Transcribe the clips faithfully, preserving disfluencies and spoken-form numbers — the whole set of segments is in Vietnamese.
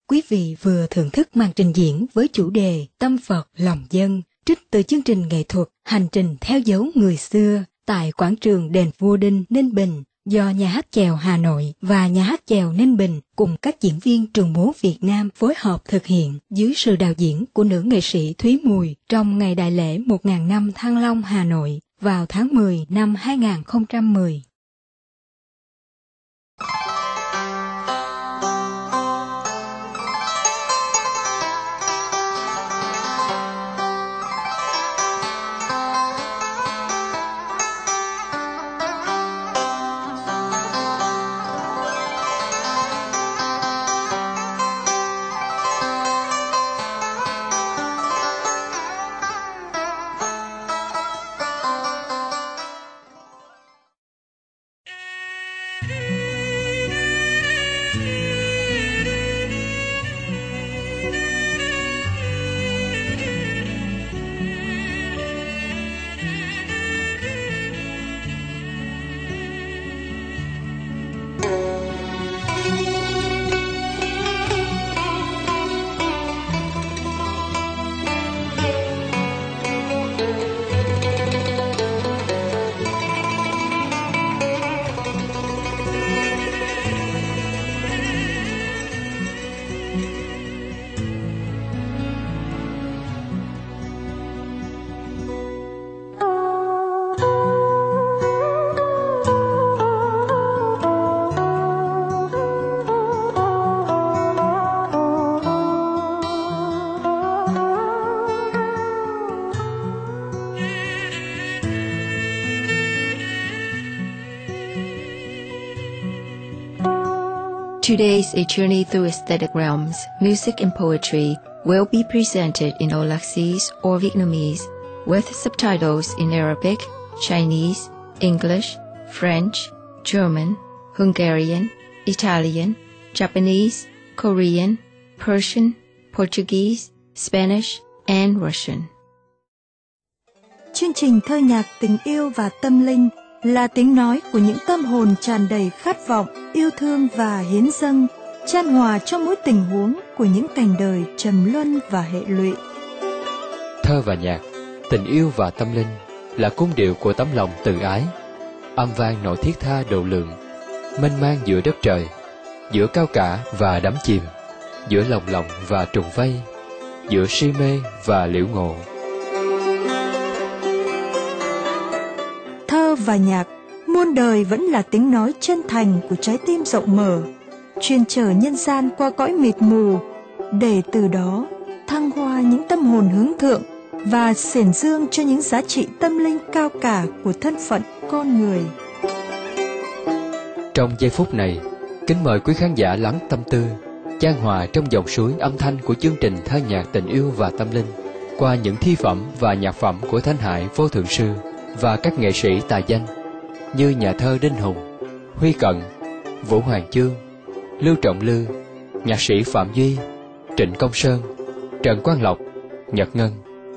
Quý vị vừa thưởng thức màn trình diễn với chủ đề Tâm Phật Lòng Dân, trích từ chương trình nghệ thuật Hành trình theo dấu người xưa tại quảng trường Đền Vua Đinh, Ninh Bình do Nhà hát chèo Hà Nội và Nhà hát chèo Ninh Bình cùng các diễn viên trường múa Việt Nam phối hợp thực hiện dưới sự đạo diễn của nữ nghệ sĩ Thúy Mùi trong ngày đại lễ một nghìn năm Thăng Long Hà Nội vào tháng mười năm hai nghìn không trăm mười. Today's A Journey Through Aesthetic Realms, Music and Poetry will be presented in Aulacese or Vietnamese, with subtitles in Arabic, Chinese, English, French, German, Hungarian, Italian, Japanese, Korean, Persian, Portuguese, Spanish, and Russian. Chương trình thơ nhạc tình yêu và tâm linh là tiếng nói của những tâm hồn tràn đầy khát vọng, yêu thương và hiến dâng, chan hòa trong mỗi tình huống của những cảnh đời trầm luân và hệ lụy. Thơ và nhạc, tình yêu và tâm linh là cung điệu của tấm lòng từ ái, âm vang nổi thiết tha độ lượng, mênh mang giữa đất trời, giữa cao cả và đắm chìm, giữa lồng lộng và trùng vây, giữa si mê và liễu ngộ. Thơ và nhạc, muôn đời vẫn là tiếng nói chân thành của trái tim rộng mở, chuyên chở nhân gian qua cõi mịt mù, để từ đó thăng hoa những tâm hồn hướng thượng và xiển dương cho những giá trị tâm linh cao cả của thân phận con người. Trong giây phút này, kính mời quý khán giả lắng tâm tư, chan hòa trong dòng suối âm thanh của chương trình thơ nhạc tình yêu và tâm linh qua những thi phẩm và nhạc phẩm của Thanh Hải Vô Thượng Sư và các nghệ sĩ tài danh như nhà thơ Đinh Hùng, Huy Cận, Vũ Hoàng Chương, Lưu Trọng Lư, nhạc sĩ Phạm Duy, Trịnh Công Sơn, Trần Quang Lộc, Nhật Ngân.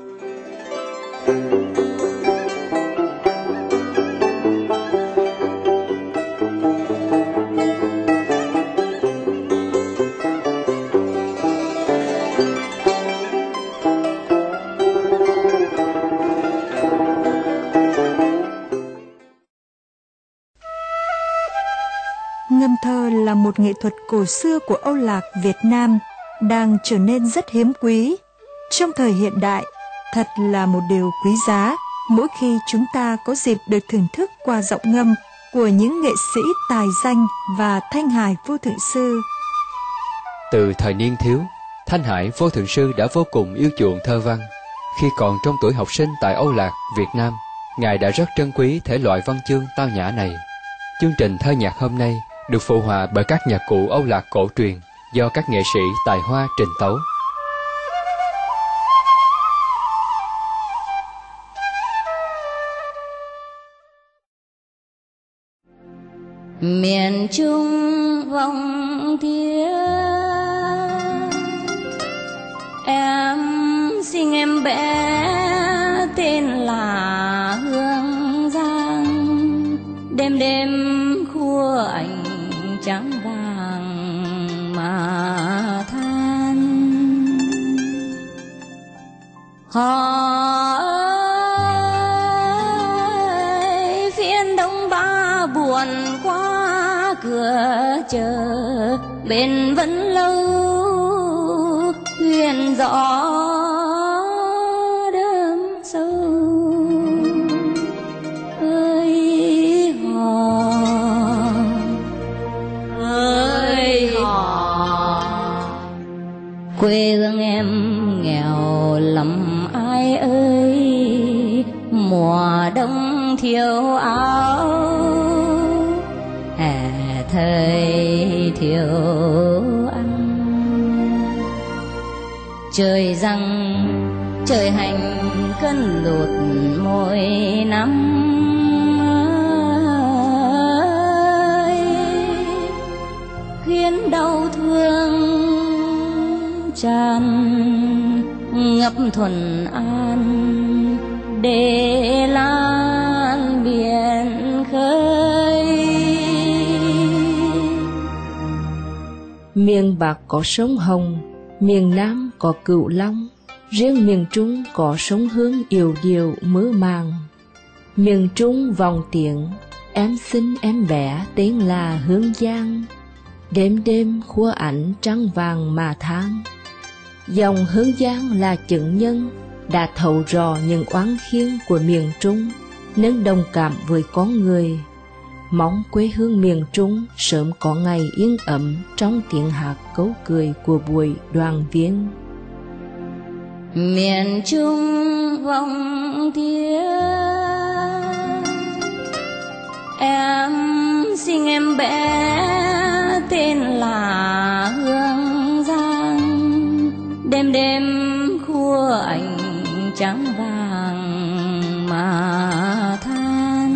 Ngâm thơ là một nghệ thuật cổ xưa của Âu Lạc Việt Nam, đang trở nên rất hiếm quý. Trong thời hiện đại, thật là một điều quý giá mỗi khi chúng ta có dịp được thưởng thức qua giọng ngâm của những nghệ sĩ tài danh và Thanh Hải Vô Thượng Sư. Từ thời niên thiếu, Thanh Hải Vô Thượng Sư đã vô cùng yêu chuộng thơ văn. Khi còn trong tuổi học sinh tại Âu Lạc, Việt Nam, Ngài đã rất trân quý thể loại văn chương tao nhã này. Chương trình thơ nhạc hôm nay được phụ họa bởi các nhạc cụ Âu Lạc cổ truyền do các nghệ sĩ tài hoa trình tấu. Miền Trung vọng thiên, em sinh em bé tên là Hương Giang. Đêm đêm khua ảnh trắng vàng mà tha, Họ ơi, phiên đông ba buồn qua cửa chờ, bên vẫn lâu huyền gió đơm sâu. Ơi hò, ơi hò, quê hương em nghèo lắm ai ơi, mùa đông thiếu áo, hè thời thiếu ăn. Trời răng trời hành cơn lụt mỗi năm ơi, khiến đau thương tràn ngập thuần an, để lan biển khơi. Miền Bắc có sông Hồng, miền Nam có Cửu Long, riêng miền Trung có sông Hương yêu điệu mơ màng. Miền Trung vòng tiếng, em xinh em bé tên là Hương Giang, đêm đêm khua ảnh trăng vàng mà than. Dòng Hương Giang là chứng nhân đã thấu rõ những oán khiên của miền Trung, nên đồng cảm với con người. Mong quê hương miền Trung sớm có ngày yên ấm trong tiếng hát câu cười của buổi đoàn viên. Miền Trung vòng tiếng, em sinh em bé tên là Hương Giang, đêm đêm khua ảnh trắng vàng mà than.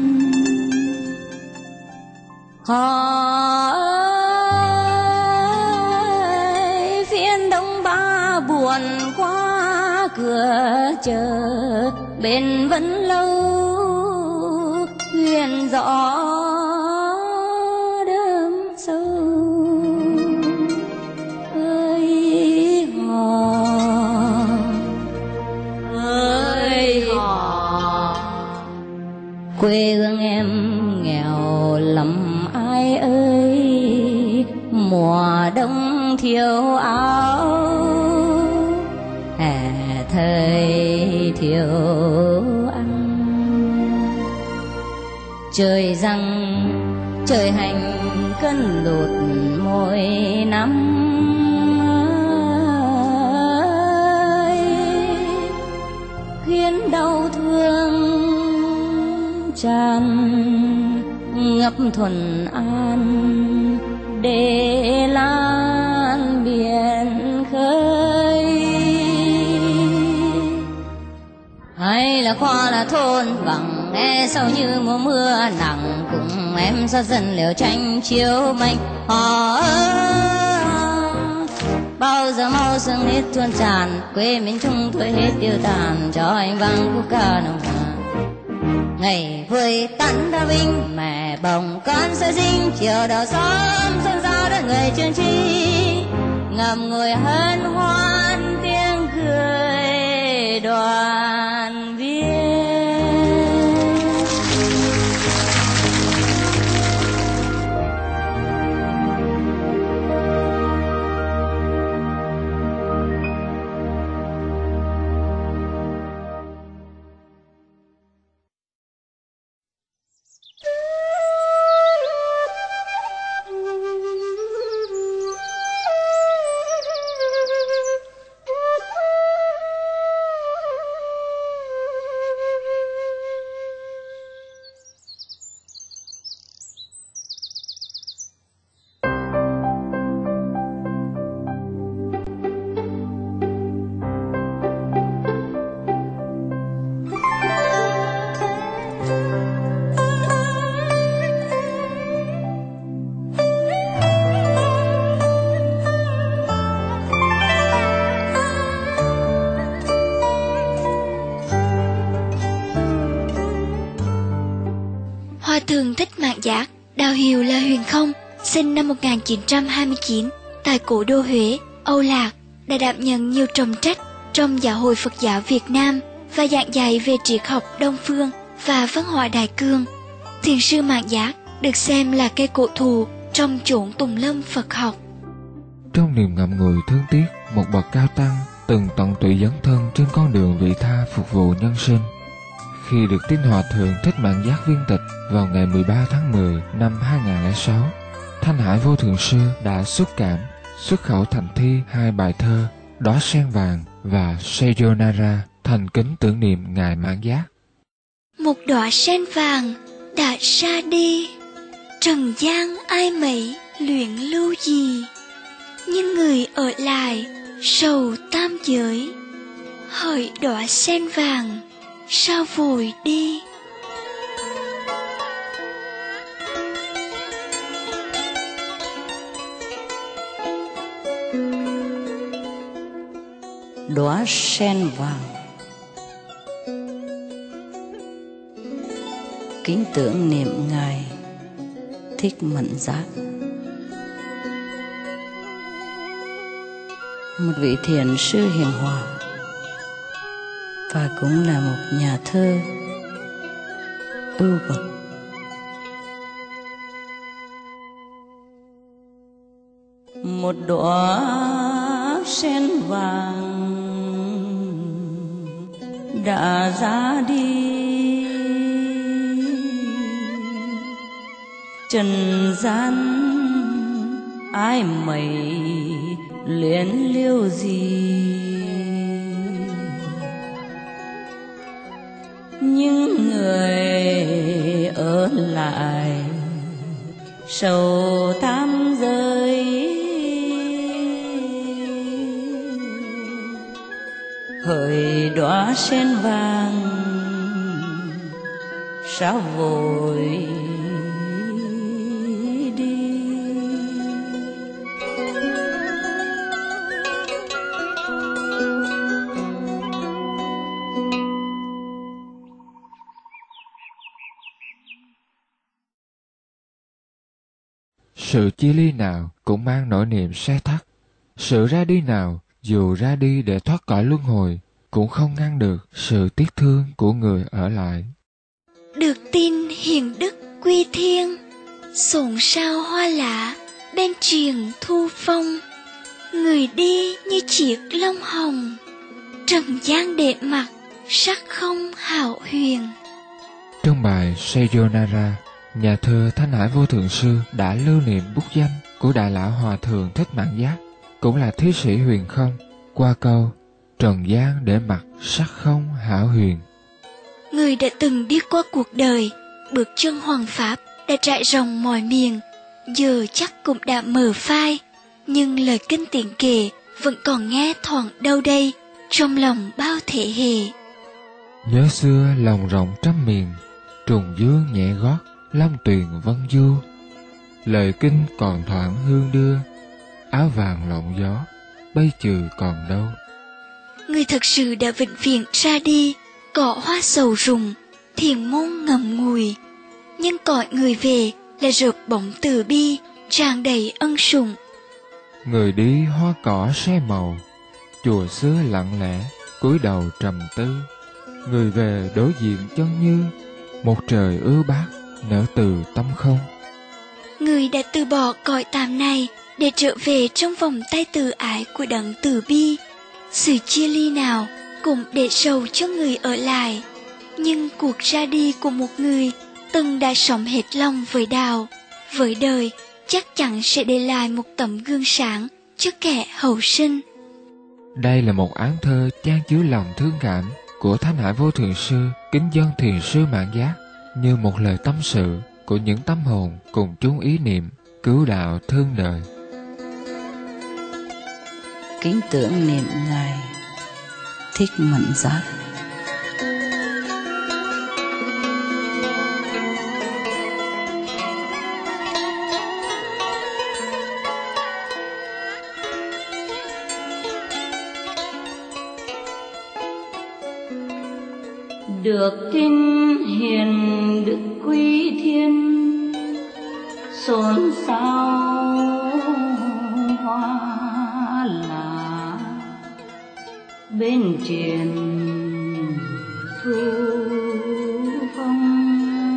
Họ ơi, phiên đông ba buồn qua cửa chờ, bên vẫn lâu huyền gió đơm sâu. Ơi hò, ơi hò, quê hương em nghèo lắm ai ơi, mùa đông thiếu áo, hè thời thiếu ăn. Trời răng trời hành cơn lụt mỗi năm ơi, khiến đau thương tràn ngập thuần an, để lan biển khơi. Hay là qua là thôn vắng nghe sau như mùa mưa nặng, cùng em sao dần liều tranh chiếu mây. Họ bao giờ mau sương hết tuôn tràn, quê miền Trung thôi hết tiêu tàn, cho anh vang khúc ca nồng nàn. Ngày vui tắn đã vinh, mẹ bồng con sơ sinh, chiều đầu xóm xuân giao đất người chương trí, ngầm ngùi hân hoan tiếng cười đoàn viên. Hòa thượng Thích Mạn Giác, đạo hiệu là Huyền Không, sinh năm một nghìn chín trăm hai mươi chín tại cố đô Huế, Âu Lạc, đã đảm nhận nhiều trọng trách trong Giáo hội Phật giáo Việt Nam và giảng dạy về triết học Đông phương và văn hóa Đại cương. Thiền sư Mạn Giác được xem là cây cổ thụ trong chốn tùng lâm Phật học. Trong niềm ngậm ngùi thương tiếc, một bậc cao tăng từng tận tụy dấn thân trên con đường vị tha phục vụ nhân sinh. Khi được tin Hòa thượng Thích Mạn Giác viên tịch vào ngày mười ba tháng mười năm hai nghìn không trăm lẻ sáu, Thanh Hải Vô Thượng Sư đã xúc cảm xuất khẩu thành thi hai bài thơ Đóa sen vàng và Sayonara thành kính tưởng niệm ngài Mạn Giác. Một đóa sen vàng đã ra đi, trần gian ai mấy luyện lưu gì, nhưng người ở lại sầu tam giới, hỡi đóa sen vàng sao vội đi. Đóa sen vàng kính tưởng niệm ngài Thích Mạn Giác, một vị thiền sư hiền hòa và cũng là một nhà thơ ưu vật. Một đóa sen vàng đã ra đi, trần gian ai mày luyến liêu gì, những người ở lại sầu tam giới, hỡi đóa sen vàng sao vội đi. Sự chia ly nào cũng mang nỗi niệm se thắt, sự ra đi nào dù ra đi để thoát cõi luân hồi cũng không ngăn được sự tiếc thương của người ở lại. Được tin hiền đức quy thiên, xôn xao hoa lá bên triền thu phong, người đi như chiếc lông hồng, trần gian đệ mặt sắc không hảo huyền. Trong bài Sayonara, nhà thơ Thanh Hải Vô Thượng Sư đã lưu niệm bút danh của Đại Lão Hòa Thượng Thích Mạn Giác, cũng là thí sĩ huyền không, qua câu trần gian để mặt sắc không hảo huyền. Người đã từng đi qua cuộc đời, bước chân hoàng pháp đã trải rộng mọi miền, giờ chắc cũng đã mờ phai, nhưng lời kinh tiền kể vẫn còn nghe thoảng đâu đây trong lòng bao thế hệ. Nhớ xưa lòng rộng trăm miền, trùng dương nhẹ gót, long tuyền vân du. Lời kinh còn thoảng hương đưa, áo vàng lộng gió, bây trừ còn đâu. Người thật sự đã vĩnh viễn ra đi, cỏ hoa sầu rụng, thiền môn ngậm ngùi, nhưng cõi người về là rợp bóng từ bi, tràn đầy ân sủng. Người đi hoa cỏ xe màu, chùa xưa lặng lẽ, cúi đầu trầm tư. Người về đối diện chân như, một trời ưu bát, nở từ tâm không. Người đã từ bỏ cõi tạm này để trở về trong vòng tay từ ái của đấng từ bi. Sự chia ly nào cũng để sầu cho người ở lại, nhưng cuộc ra đi của một người từng đã sống hết lòng với đạo, với đời, chắc chắn sẽ để lại một tấm gương sáng cho kẻ hậu sinh. Đây là một án thơ chan chứa lòng thương cảm của Thanh Hải Vô Thượng Sư kính dân thiền sư Mạn Giác, như một lời tâm sự của những tâm hồn cùng chung ý niệm cứu đạo thương đời. Kính tưởng niệm ngài Thích Mạn Giác. Được tin hiền đức quý thiên, xôn xao hoa lá bên triền thu phong.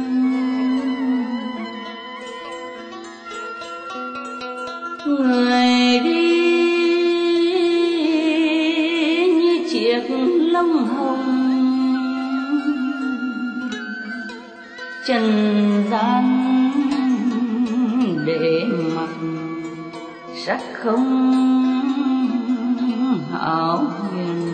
Người đi như chiếc lông hồng, trần gian để mặc sắc không hão huyền.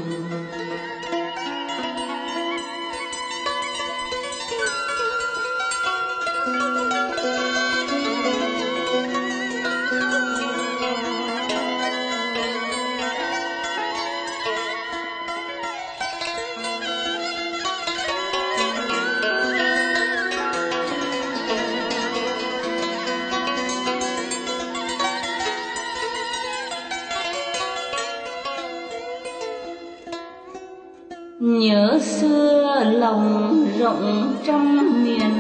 Nhớ xưa lòng rộng trăm miền,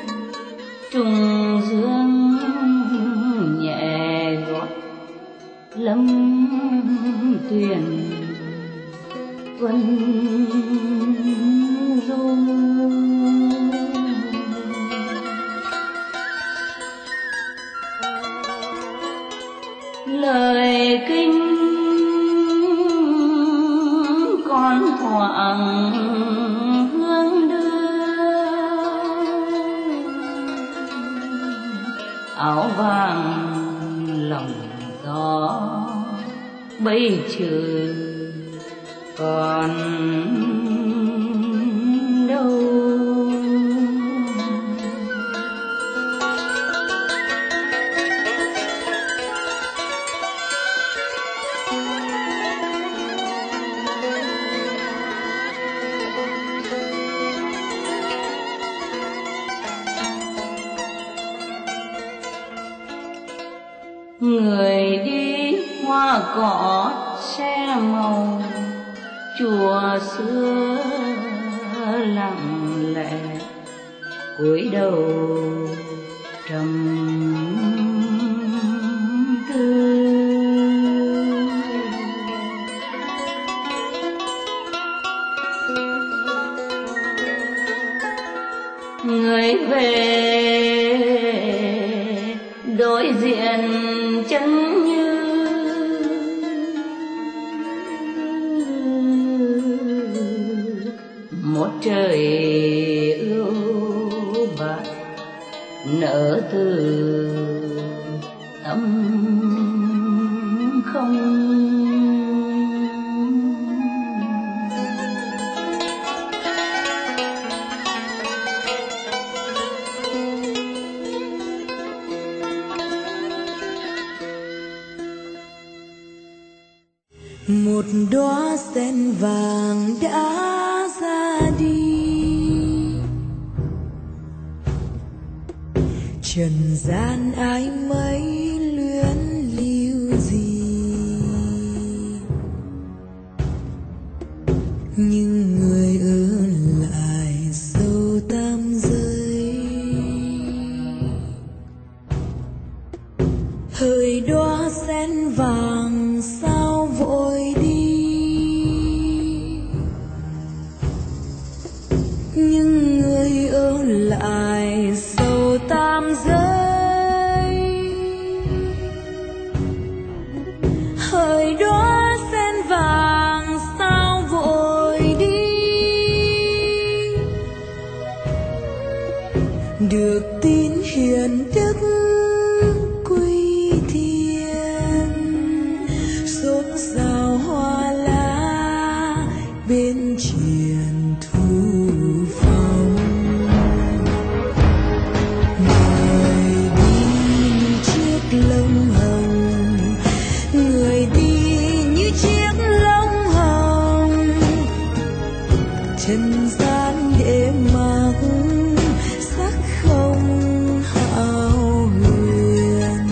trùng dương nhẹ gót lâm tuyền vân du. Lời kinh con thoảng hương đưa, áo vàng lòng gió bây trừ còn đâu. Người đi hoa cỏ xe màu, chùa xưa lặng lẽ cúi đầu trầm tư. Người về đối diện chân như một trời ưu bát nở từ tâm không. Một đóa sen vàng đã ra đi, trần gian ai mấy luyến lưu gì, nhưng người ở lại sâu tam giới. Hỡi đóa sen vàng sao vội đi, nhưng người ở lại sâu tam giới. Hỡi đóa sen vàng sao vội đi, được tin hiền đức quy thiên, xôn xao hoa lá bên triền thu phong. Người đi như chiếc lông hồng, người đi như chiếc lông hồng, trần gian để mặc sắc không hão huyền.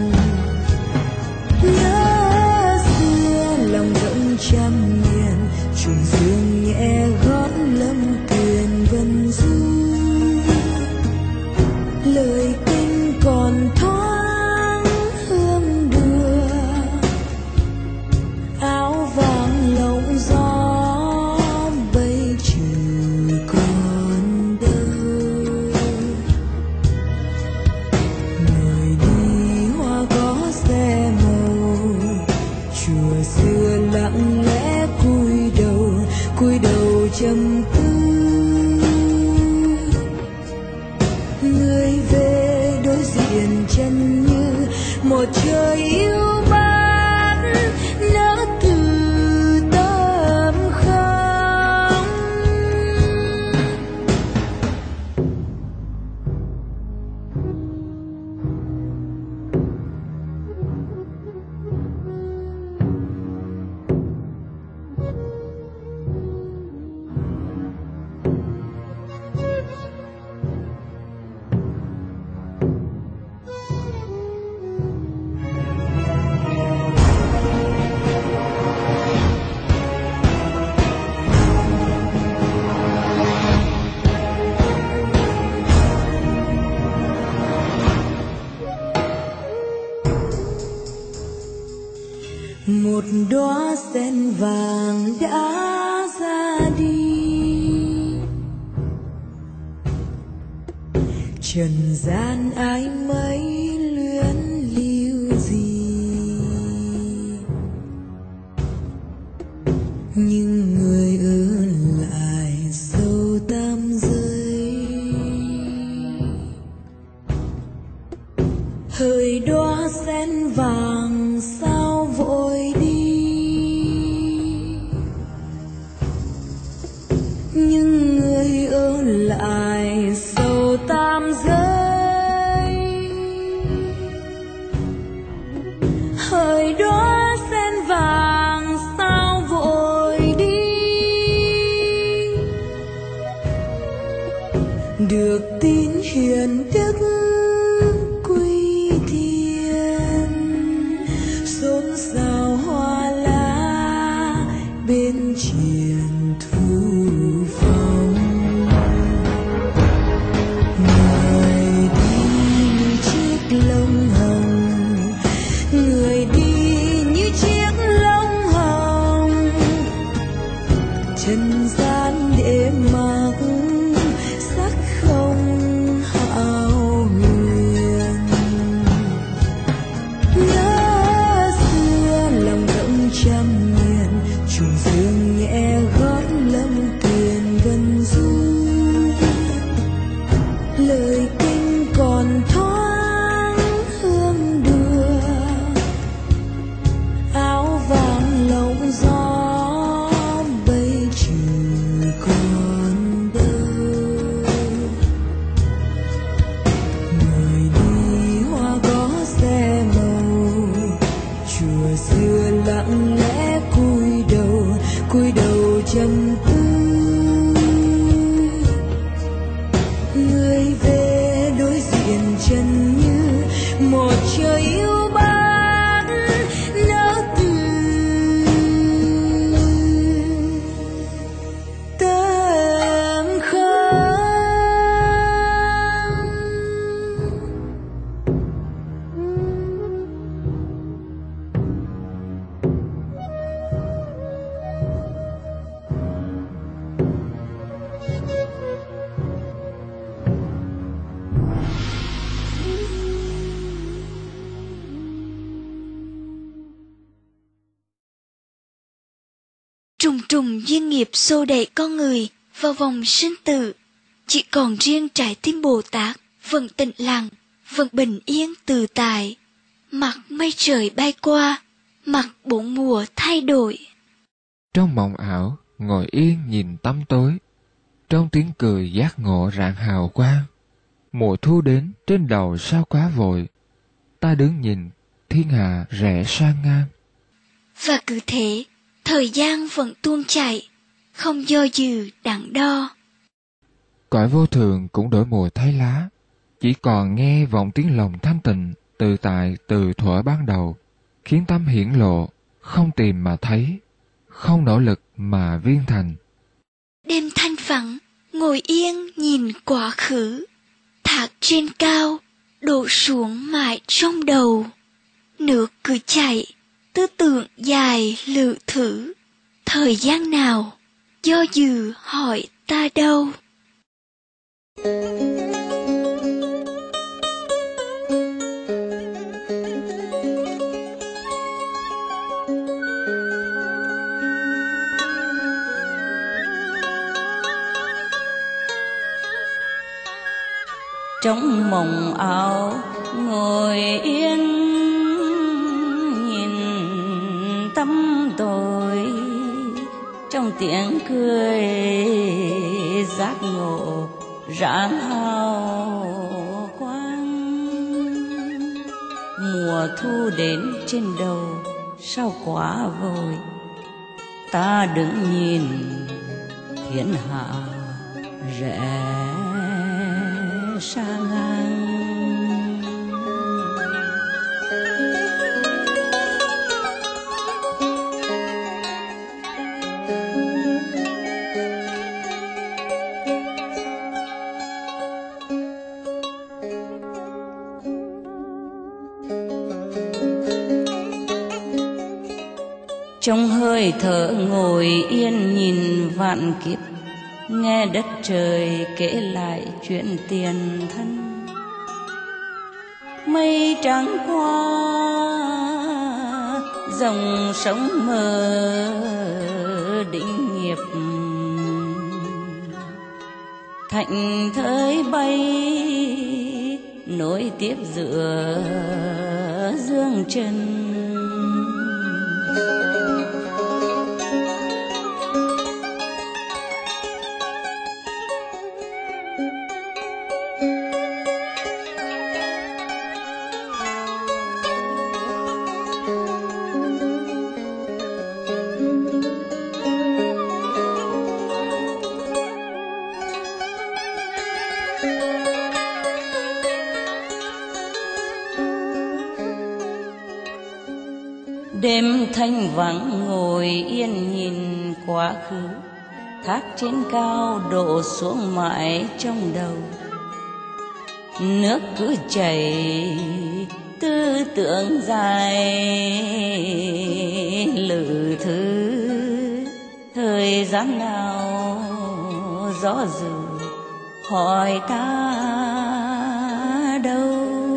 Nhớ xưa lòng rộng trăm miền, trùng dương nhẹ gót lâm tuyền vân du. Lời kinh còn thoáng hương đưa, áo vàng lộng gió sen vàng đã ra đi. Trần gian ai mấy luyến lưu gì, nhưng người ở lại sâu tam giới. Hỡi đóa sen vàng sao vội đi, nhưng người ở lại sâu tam giới. Hỡi đóa sen vàng sao vội đi, được tin hiền đức quy thiên, xôn xao hoa lá bên triền thu phong. Người đi như chiếc lông hồng, người đi như chiếc lông hồng, trần gian để mặc sắc không hão huyền. Nhớ xưa lòng rộng trăm miền, trùng dương nhẹ gót lâm tuyền vân du. Lời kinh còn thoáng hương đưa, áo vàng lộng gió bay trừ còn đâu. Người đi hoa có xe màu, chùa xưa lặng lẽ cúi đầu, cúi đầu trầm tư. Người về đối diện chân như một trời yêu bát nở từ tầng không. Trùng trùng duyên nghiệp xô đẩy con người vào vòng sinh tử. Chỉ còn riêng trái tim Bồ Tát vẫn tĩnh lặng, vẫn bình yên tự tại. Mặc mây trời bay qua, mặc bốn mùa thay đổi. Trong mộng ảo, ngồi yên nhìn tăm tối, trong tiếng cười giác ngộ rạng hào quang. Mùa thu đến trên đầu sao quá vội, ta đứng nhìn thiên hạ rẽ sang ngang. Và cứ thế, thời gian vẫn tuôn chảy, không do dự đắn đo. Cõi vô thường cũng đổi mùa thay lá, chỉ còn nghe vọng tiếng lòng thanh tịnh tự tại từ thuở ban đầu, khiến tâm hiển lộ, không tìm mà thấy, không nỗ lực mà viên thành. Đêm thanh vắng, ngồi yên nhìn quá khứ, thác trên cao, đổ xuống mãi trong đầu. Nước cứ chảy, tư tưởng dài lự thử, thời gian nào, do dự hỏi ta đâu. Trong mộng ảo ngồi yên nhìn tâm tôi, trong tiếng cười giác ngộ rạng hào quang. Mùa thu đến trên đầu sao quá vội, ta đứng nhìn thiên hạ rẽ sang ngang. trong hơi thở ngồi yên nhìn vạn kiếp, nghe đất trời kể lại chuyện tiền thân. Mây trắng qua dòng sông mờ định nghiệp, thạnh thới bay nối tiếp giữa dương trần. Đêm thanh vắng ngồi yên nhìn quá khứ, thác trên cao đổ xuống mãi trong đầu. Nước cứ chảy tư tưởng dài lử thứ, thời gian nào gió dữ hỏi ta đâu.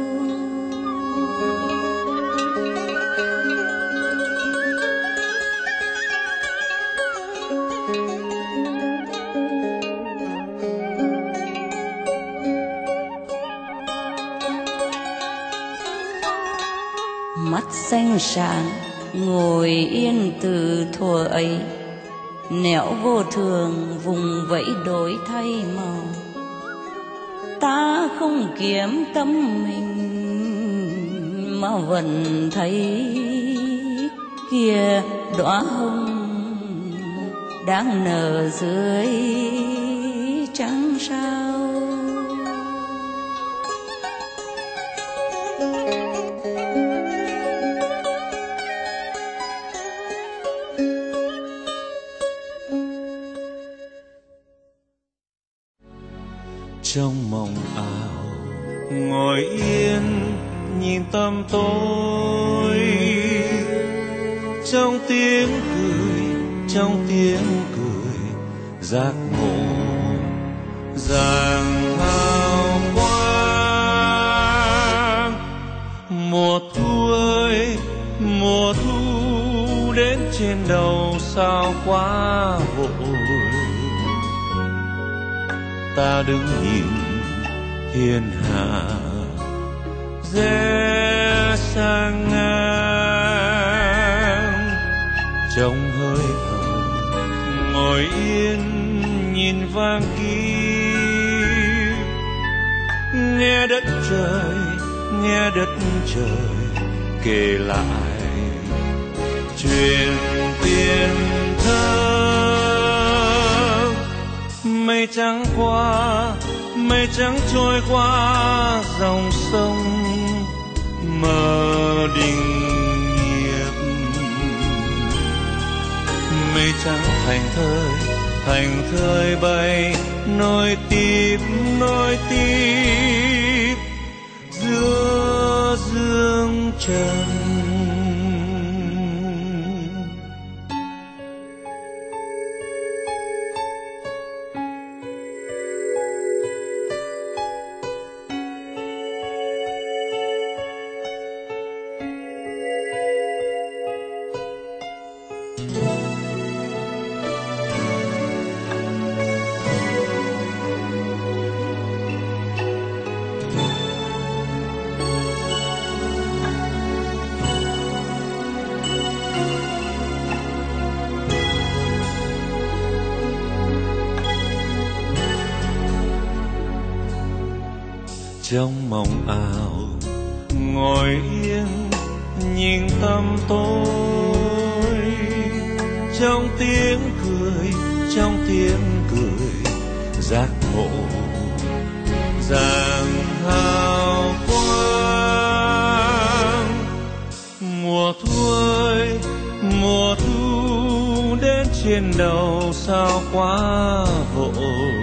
Mắt xanh sáng ngồi yên từ thuở ấy, nẻo vô thường vùng vẫy đổi thay màu. Ta không kiếm tâm mình mà vẫn thấy kia đóa hồng đang nở dưới trăng sao. Trong mộng ảo ngồi yên nhìn tăm tối, trong tiếng cười trong tiếng cười giác ngộ giang hào quang. Mùa thu ơi mùa thu đến trên đầu sao quá vội, ta đứng nhìn thiên hạ rẽ sang ngang. Trong hơi thở ngồi yên nhìn vang kíp, nghe đất trời nghe đất trời kể lại chuyện tiền thân. Mây trắng qua mây trắng trôi qua dòng sông mờ định nghiệp. Mây trắng thành thơi thành thơi bay nối tiếp nối tiếp giữa dương trần. Trong mộng ảo ngồi yên nhìn tăm tối, trong tiếng cười trong tiếng cười giác ngộ giang hào quang. Mùa thu ơi mùa thu đến trên đầu sao quá vội,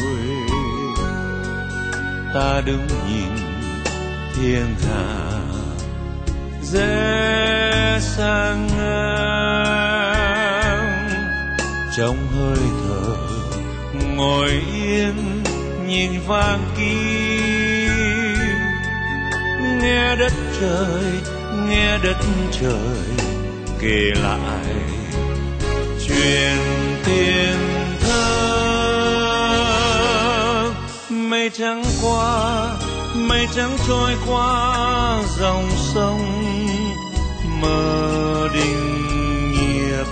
ta đứng nhìn thiên hạ rẽ sang ngang. trong hơi thở, ngồi yên nhìn vang kim, nghe đất trời, nghe đất trời kể lại chuyện tiền thơ. Mây trắng qua, mây trắng trôi qua dòng sông mơ đình nghiệp.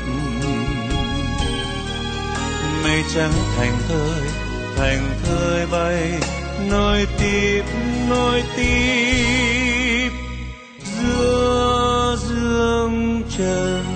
Mây trắng thành thơi, thành thơi bay nối tiếp, nối tiếp giữa dương trần.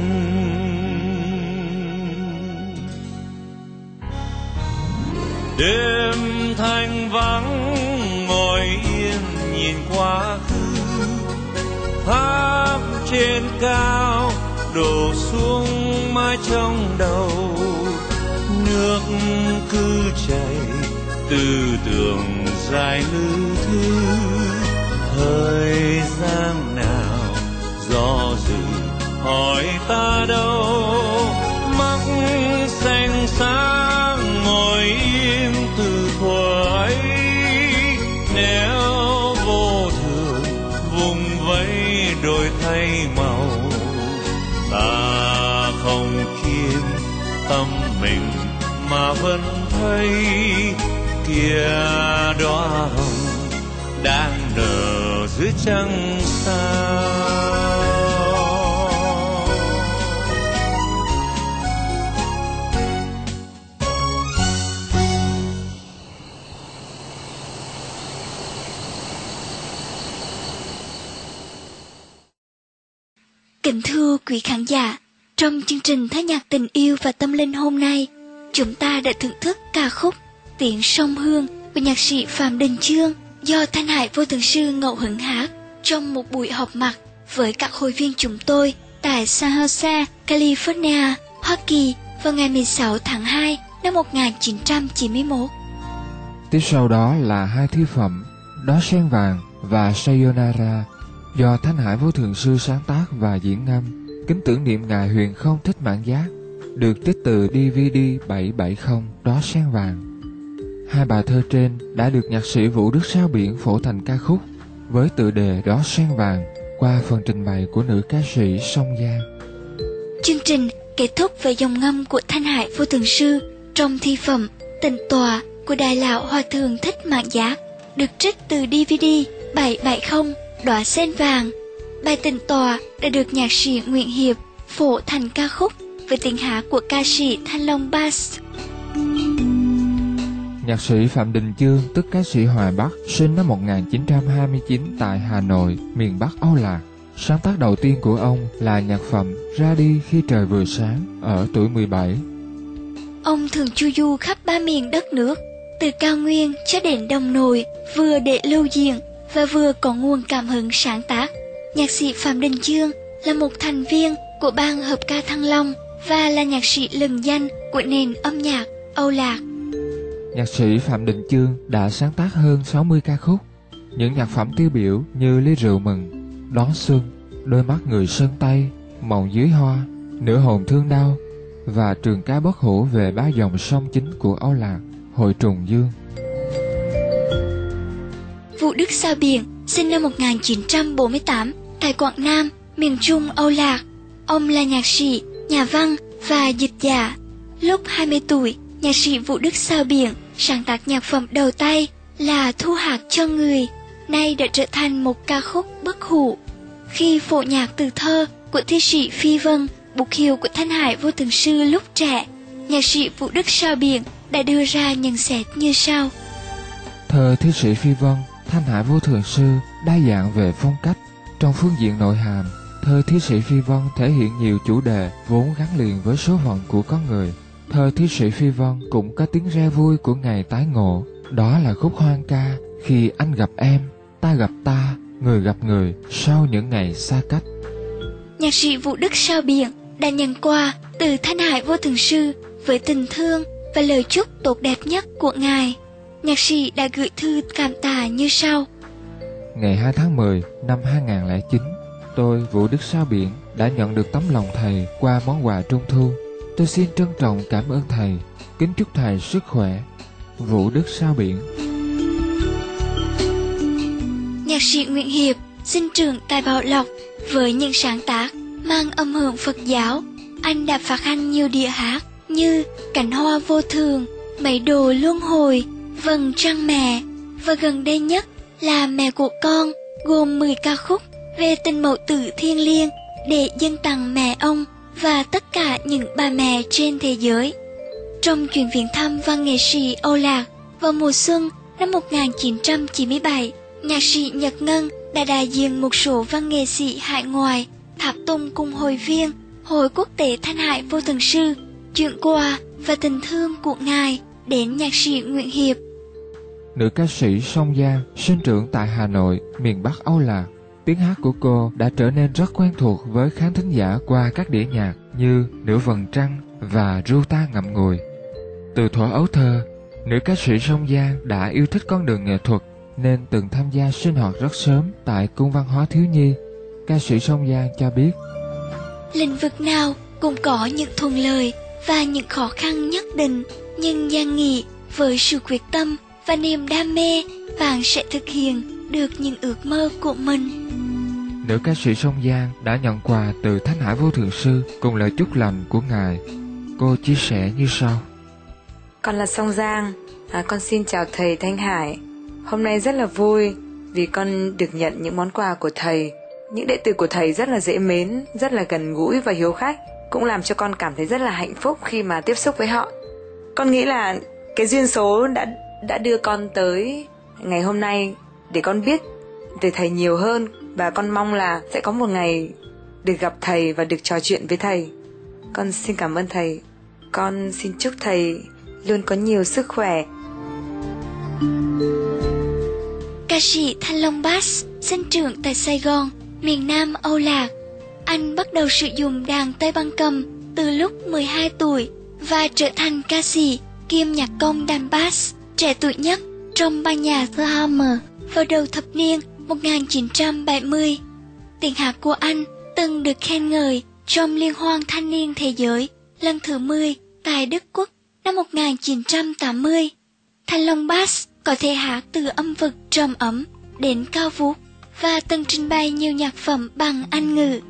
Đêm thanh vắng ngồi yên nhìn quá khứ, tháp trên cao đổ xuống mái trong đầu. Nước cứ chảy từ tường dài lư thư, thời gian nào do dự hỏi ta đâu. Mắt xanh sáng ngồi im từ thuở ấy, nếu vô thường vùng vẫy đổi thay màu. Ta không chiếm tâm mình mà vẫn thấy kia đóa hồng đang nở dưới trăng sao. Kính thưa quý khán giả, trong chương trình Thái nhạc tình yêu và tâm linh hôm nay, chúng ta đã thưởng thức ca khúc Tiếng Sông Hương của nhạc sĩ Phạm Đình Chương do Thanh Hải Vô Thường Sư ngẫu hứng hát trong một buổi họp mặt với các hội viên chúng tôi tại San Jose, California, Hoa Kỳ vào ngày mười sáu tháng hai năm một nghìn chín trăm chín mươi mốt. Tiếp sau đó là hai thi phẩm Đóa Sen Vàng và Sayonara do Thanh Hải Vô Thường Sư sáng tác và diễn ngâm, kính tưởng niệm Ngài Huyền Không Thích Mãn Giác, được trích từ đê vê đê bảy bảy không Đóa Sen Vàng. Hai bài thơ trên đã được nhạc sĩ Vũ Đức Sao Biển phổ thành ca khúc với tựa đề Đóa Sen Vàng qua phần trình bày của nữ ca sĩ Song Giang. Chương trình kết thúc với dòng ngâm của Thanh Hải Vô Thường Sư trong thi phẩm Tịnh Tọa của Đại lão Hòa thượng Thích Mãn Giác, được trích từ đê vê đê bảy bảy không Đóa Sen Vàng. Bài Tịnh Tọa đã được nhạc sĩ Nguyễn Hiệp phổ thành ca khúc với tiếng hát của ca sĩ Thanh Long Bass. Nhạc sĩ Phạm Đình Chương, tức ca sĩ Hoài Bắc, sinh năm một nghìn chín trăm hai mươi chín tại Hà Nội, miền Bắc Âu Lạc. Sáng tác đầu tiên của ông là nhạc phẩm Ra Đi Khi Trời Vừa Sáng ở tuổi mười bảy. Ông thường chu du khắp ba miền đất nước, từ cao nguyên cho đến đồng nội, vừa để lưu diện và vừa có nguồn cảm hứng sáng tác. Nhạc sĩ Phạm Đình Chương là một thành viên của ban hợp ca Thăng Long và là nhạc sĩ lừng danh của nền âm nhạc Âu Lạc. Nhạc sĩ Phạm Đình Chương đã sáng tác hơn sáu mươi ca khúc. Những nhạc phẩm tiêu biểu như Ly Rượu Mừng, Đón Xuân, Đôi Mắt Người Sơn Tây, Mộng Dưới Hoa, Nửa Hồn Thương Đau và trường ca bất hủ về ba dòng sông chính của Âu Lạc, Hội Trùng Dương. Vũ Đức Sao Biển sinh năm một nghìn chín trăm bốn mươi tám tại Quảng Nam, miền Trung Âu Lạc. Ông là nhạc sĩ, nhà văn và dịch giả. Lúc hai mươi tuổi, nhạc sĩ Vũ Đức Sao Biển sáng tác nhạc phẩm đầu tay là Thu Hạt Cho Người, nay đã trở thành một ca khúc bất hủ. Khi phổ nhạc từ thơ của thi sĩ Phi Vân, bục hiệu của Thanh Hải Vô Thường Sư lúc trẻ, nhạc sĩ Vũ Đức Sao Biển đã đưa ra nhận xét như sau. Thơ thi sĩ Phi Vân, Thanh Hải Vô Thường Sư đa dạng về phong cách. Trong phương diện nội hàm, thơ thi sĩ Phi Vân thể hiện nhiều chủ đề vốn gắn liền với số phận của con người. Thơ thi sĩ Phi Vân cũng có tiếng re vui của ngày tái ngộ. Đó là khúc hoang ca Khi Anh Gặp Em, Ta Gặp Ta, Người Gặp Người sau những ngày xa cách. Nhạc sĩ Vũ Đức Sao Biển đã nhận quà từ Thanh Hải Vô Thường Sư với tình thương và lời chúc tốt đẹp nhất của Ngài. Nhạc sĩ đã gửi thư cảm tạ như sau. Ngày hai tháng mười năm hai nghìn không trăm lẻ chín, tôi, Vũ Đức Sao Biển, đã nhận được tấm lòng thầy qua món quà trung thu. Tôi xin trân trọng cảm ơn thầy, kính chúc thầy sức khỏe. Vũ Đức Sao Biển. Nhạc sĩ Nguyễn Hiệp, sinh trưởng tại Bảo Lộc, với những sáng tác mang âm hưởng Phật giáo, anh đã phát hành nhiều đĩa hát như Cánh Hoa Vô Thường, Mấy Đồ Luân Hồi, Vầng Trăng Mẹ, và gần đây nhất là Mẹ Của Con, gồm mười ca khúc về tình mẫu tử thiêng liêng để dâng tặng mẹ ông và tất cả những bà mẹ trên thế giới. Trong chuyến viếng thăm văn nghệ sĩ Âu Lạc vào mùa xuân năm một nghìn chín trăm chín mươi bảy, nhạc sĩ Nhật Ngân đã đại diện một số văn nghệ sĩ hải ngoại tháp tùng cùng hội viên Hội Quốc tế Thanh Hải Vô Thường Sư chuyển quà và tình thương của ngài đến nhạc sĩ Nguyễn Hiệp. Nữ ca sĩ Song Giang sinh trưởng tại Hà Nội, miền Bắc Âu Lạc. Tiếng hát của cô đã trở nên rất quen thuộc với khán thính giả qua các đĩa nhạc như Nửa Vầng Trăng và Ru Ta Ngậm Ngùi. Từ thuở ấu thơ, nữ ca sĩ Song Giang đã yêu thích con đường nghệ thuật nên từng tham gia sinh hoạt rất sớm tại Cung Văn hóa Thiếu nhi. Ca sĩ Song Giang cho biết, lĩnh vực nào cũng có những thuận lợi và những khó khăn nhất định, nhưng Giang nghĩ với sự quyết tâm và niềm đam mê, bạn sẽ thực hiện được những ước mơ của mình. Nữ ca sĩ Song Giang đã nhận quà từ Thanh Hải Vô Thượng Sư cùng lời chúc lành của ngài. Cô chia sẻ như sau: Con là Song Giang, à, con xin chào thầy Thanh Hải. Hôm nay rất là vui vì con được nhận những món quà của thầy. Những đệ tử của thầy rất là dễ mến, rất là gần gũi và hiếu khách, cũng làm cho con cảm thấy rất là hạnh phúc khi mà tiếp xúc với họ. Con nghĩ là cái duyên số đã đã đưa con tới ngày hôm nay để con biết về thầy nhiều hơn, và con mong là sẽ có một ngày được gặp thầy và được trò chuyện với thầy. Con xin cảm ơn thầy. Con xin chúc thầy luôn có nhiều sức khỏe. Ca sĩ Thanh Long Bass sinh trưởng tại Sài Gòn, miền Nam Âu Lạc. Anh bắt đầu sử dụng đàn tây ban cầm từ lúc mười hai tuổi và trở thành ca sĩ kiêm nhạc công đàn bass trẻ tuổi nhất trong ban nhạc The Hammer vào đầu thập niên một nghìn chín trăm bảy mươi. Tiếng hát của anh từng được khen ngợi trong Liên hoan Thanh niên Thế giới lần thứ mười tại Đức Quốc năm một nghìn chín trăm tám mươi. Thanh Long Bass có thể hát từ âm vực trầm ấm đến cao vút và từng trình bày nhiều nhạc phẩm bằng Anh ngữ.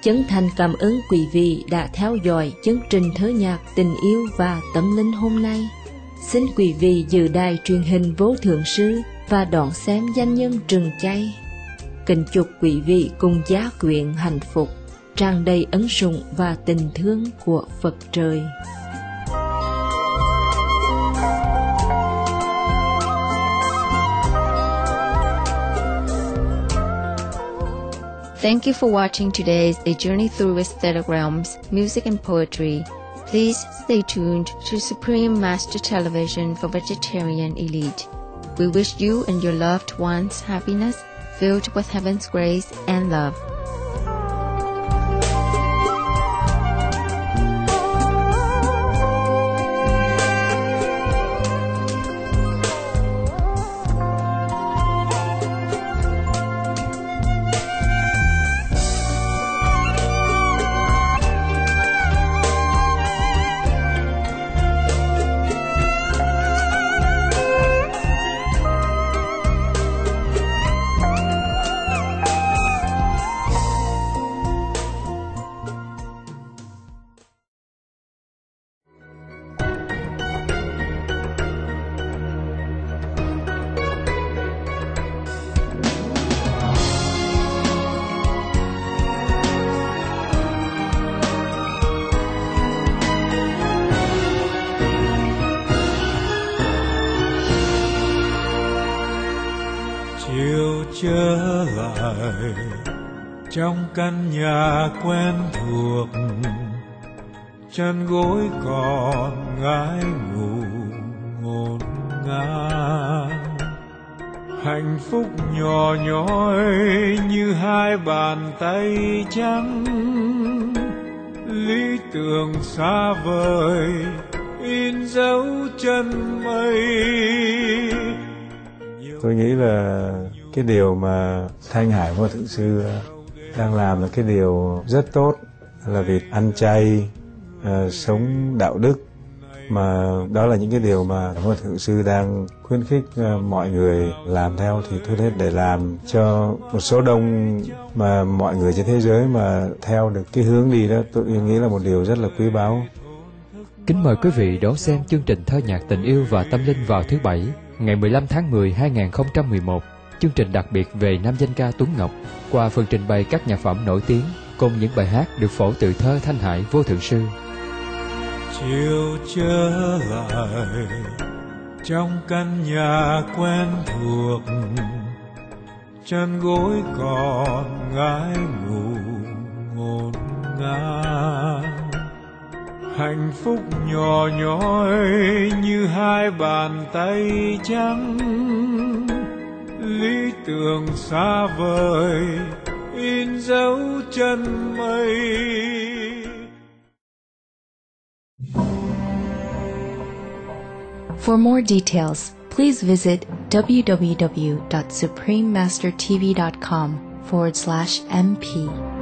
chân thành cảm ơn quý vị đã theo dõi chương trình thơ nhạc tình yêu và tâm linh hôm nay. Xin quý vị giữ đài truyền hình Vô Thượng Sư và đón xem danh nhân Rừng Chay. Kính chúc quý vị cùng gia quyện hạnh phúc, tràn đầy ân sủng và tình thương của Phật trời. Thank you for watching today's A Journey Through Aesthetic Realms, Music and Poetry. Please stay tuned to Supreme Master Television for Vegetarian Elite. We wish you and your loved ones happiness, filled with heaven's grace and love. Trở lại trong căn nhà quen thuộc, chân gối còn ngái ngủ ngổn ngang, hạnh phúc nhỏ nhói như hai bàn tay trắng, lý tưởng xa vời in dấu chân mây. Tôi nghĩ là cái điều mà Thanh Hải Vô Thượng Sư đang làm là cái điều rất tốt, là việc ăn chay, uh, sống đạo đức, mà đó là những cái điều mà Vô Thượng Sư đang khuyến khích uh, mọi người làm theo. Thì trước hết để làm cho một số đông mà mọi người trên thế giới mà theo được cái hướng đi đó, tôi nghĩ là một điều rất là quý báu. Kính mời quý vị đón xem chương trình thơ nhạc tình yêu và tâm linh vào thứ Bảy, ngày mười lăm tháng mười hai nghìn không trăm mười một. Chương trình đặc biệt về nam danh ca Tuấn Ngọc, qua phần trình bày các nhạc phẩm nổi tiếng cùng những bài hát được phổ từ thơ Thanh Hải Vô Thượng Sư. Chiều trở lại trong căn nhà quen thuộc, chân gối còn ngái ngủ ngổn ngang, hạnh phúc nhỏ nhói như hai bàn tay trắng, lý tưởng xa vời in dấu chân mây. For more details, please visit w w w dot supreme master t v dot com forward slash m p.